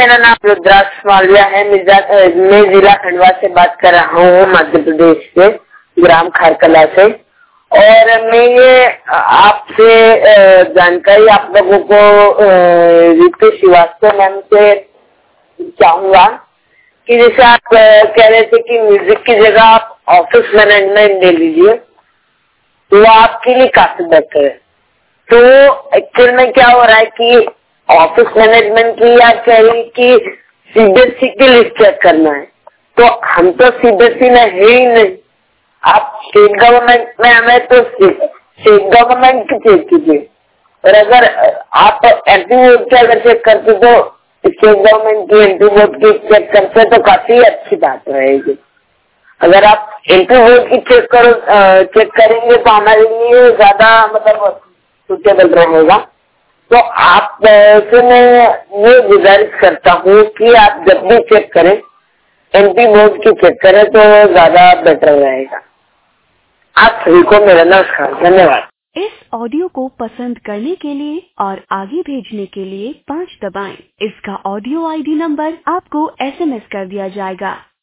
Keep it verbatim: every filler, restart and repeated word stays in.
मेरा नाम रुद्राक्ष मालविया है। मैं जिला खंडवा से बात कर रहा हूँ, मध्य प्रदेश से, ग्राम खारकला से। और मैं ये आपसे जानकारी आप लोगों को रितु श्रीवास्तव मैम से चाहूंगा कि जैसे आप कह रहे थे कि म्यूजिक की जगह आप ऑफिस मैनेजमेंट ले लीजिए तो वो आपके लिए काफी बेहतर है। तो एक्चुअल में क्या हो रहा है कि ऑफिस मैनेजमेंट की या कह रही कि सीबीएसई की लिस्ट चेक करना है, तो हम तो सीबीएसई में है ही नहीं। आप स्टेट गवर्नमेंट में हमें तो स्टेट गवर्नमेंट की चेक कीजिए, और अगर आप एमपी बोर्ड की अगर चेक करते तो स्टेट गवर्नमेंट की एमपी बोर्ड की चेक करते तो काफी अच्छी बात रहेगी। अगर आप एमपी बोर्ड की चेक करो चेक करेंगे तो हमारे लिए ज्यादा मतलब सुटेबल रहेगा। तो आप से मैं ये गुजारिश करता हूँ कि आप जब भी चेक करें एमपी बोर्ड की चेक करें तो ज्यादा बेटर रहेगा। आप सभी को मेरा नमस्कार, धन्यवाद। इस ऑडियो को पसंद करने के लिए और आगे भेजने के लिए पाँच दबाएं। इसका ऑडियो आईडी नंबर आपको एसएमएस कर दिया जाएगा।